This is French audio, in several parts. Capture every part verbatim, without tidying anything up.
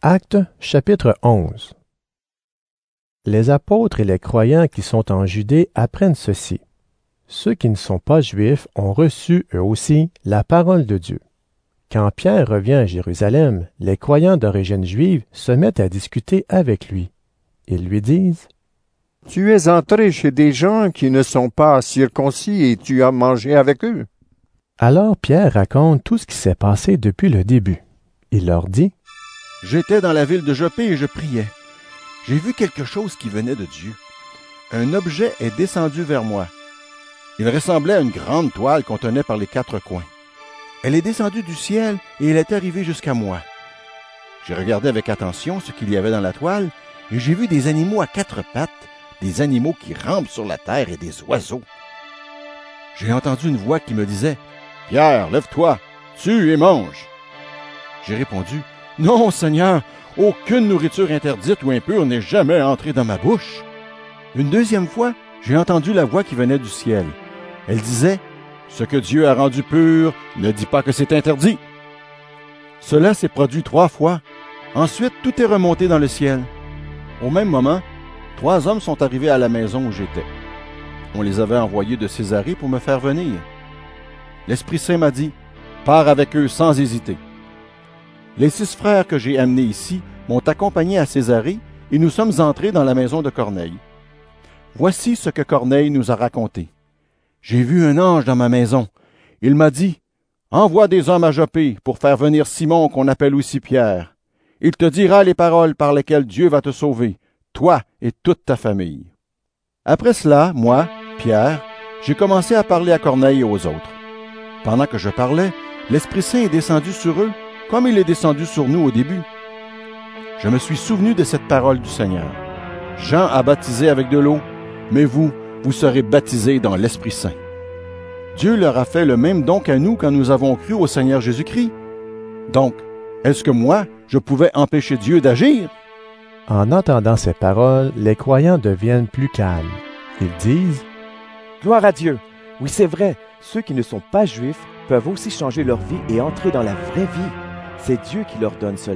Actes chapitre onze. Les apôtres et les croyants qui sont en Judée apprennent ceci. Ceux qui ne sont pas juifs ont reçu, eux aussi, la parole de Dieu. Quand Pierre revient à Jérusalem, les croyants d'origine juive se mettent à discuter avec lui. Ils lui disent « Tu es entré chez des gens qui ne sont pas circoncis et tu as mangé avec eux. » Alors Pierre raconte tout ce qui s'est passé depuis le début. Il leur dit « J'étais dans la ville de Jopé et je priais. J'ai vu quelque chose qui venait de Dieu. Un objet est descendu vers moi. Il ressemblait à une grande toile qu'on tenait par les quatre coins. Elle est descendue du ciel et elle est arrivée jusqu'à moi. J'ai regardé avec attention ce qu'il y avait dans la toile et j'ai vu des animaux à quatre pattes, des animaux qui rampent sur la terre et des oiseaux. J'ai entendu une voix qui me disait « Pierre, lève-toi, tue et mange. » J'ai répondu « Non, Seigneur, aucune nourriture interdite ou impure n'est jamais entrée dans ma bouche. » Une deuxième fois, j'ai entendu la voix qui venait du ciel. Elle disait « Ce que Dieu a rendu pur, ne dis pas que c'est interdit. » Cela s'est produit trois fois. Ensuite, tout est remonté dans le ciel. Au même moment, trois hommes sont arrivés à la maison où j'étais. On les avait envoyés de Césarée pour me faire venir. L'Esprit Saint m'a dit « Pars avec eux sans hésiter. » Les six frères que j'ai amenés ici m'ont accompagné à Césarée et nous sommes entrés dans la maison de Corneille. Voici ce que Corneille nous a raconté. J'ai vu un ange dans ma maison. Il m'a dit « Envoie des hommes à Jopé pour faire venir Simon qu'on appelle aussi Pierre. Il te dira les paroles par lesquelles Dieu va te sauver, toi et toute ta famille. » Après cela, moi, Pierre, j'ai commencé à parler à Corneille et aux autres. Pendant que je parlais, l'Esprit Saint est descendu sur eux, comme il est descendu sur nous au début. Je me suis souvenu de cette parole du Seigneur. Jean a baptisé avec de l'eau, mais vous, vous serez baptisés dans l'Esprit Saint. Dieu leur a fait le même don qu'à nous quand nous avons cru au Seigneur Jésus-Christ. Donc, est-ce que moi, je pouvais empêcher Dieu d'agir? En entendant ces paroles, les croyants deviennent plus calmes. Ils disent « Gloire à Dieu! Oui, c'est vrai, ceux qui ne sont pas juifs peuvent aussi changer leur vie et entrer dans la vraie vie. C'est Dieu qui leur donne cela. »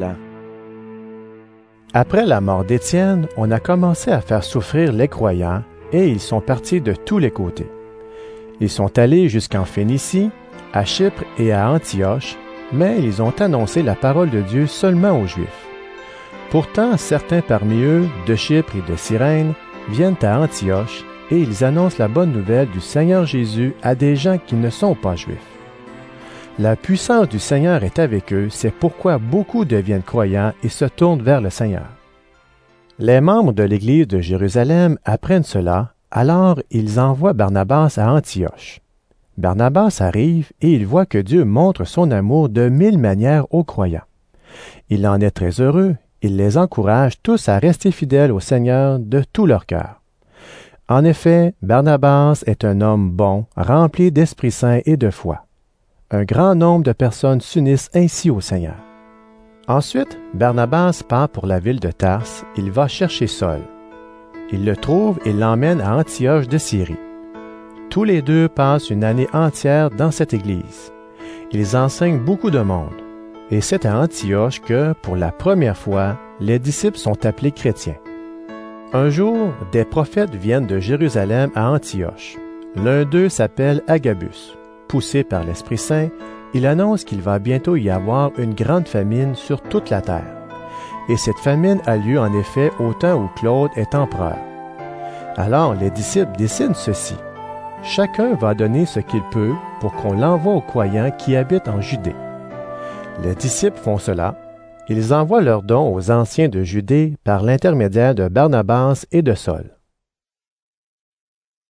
Après la mort d'Étienne, on a commencé à faire souffrir les croyants et ils sont partis de tous les côtés. Ils sont allés jusqu'en Phénicie, à Chypre et à Antioche, mais ils ont annoncé la parole de Dieu seulement aux Juifs. Pourtant, certains parmi eux, de Chypre et de Cyrène, viennent à Antioche et ils annoncent la bonne nouvelle du Seigneur Jésus à des gens qui ne sont pas Juifs. La puissance du Seigneur est avec eux, c'est pourquoi beaucoup deviennent croyants et se tournent vers le Seigneur. Les membres de l'Église de Jérusalem apprennent cela, alors ils envoient Barnabas à Antioche. Barnabas arrive et il voit que Dieu montre son amour de mille manières aux croyants. Il en est très heureux, il les encourage tous à rester fidèles au Seigneur de tout leur cœur. En effet, Barnabas est un homme bon, rempli d'Esprit Saint et de foi. Un grand nombre de personnes s'unissent ainsi au Seigneur. Ensuite, Barnabas part pour la ville de Tarse, il va chercher Saul. Il le trouve et l'emmène à Antioche de Syrie. Tous les deux passent une année entière dans cette église. Ils enseignent beaucoup de monde. Et c'est à Antioche que, pour la première fois, les disciples sont appelés chrétiens. Un jour, des prophètes viennent de Jérusalem à Antioche. L'un d'eux s'appelle Agabus. Poussé par l'Esprit Saint, il annonce qu'il va bientôt y avoir une grande famine sur toute la terre. Et cette famine a lieu en effet au temps où Claude est empereur. Alors les disciples décident ceci. Chacun va donner ce qu'il peut pour qu'on l'envoie aux croyants qui habitent en Judée. Les disciples font cela. Ils envoient leurs dons aux anciens de Judée par l'intermédiaire de Barnabas et de Saul.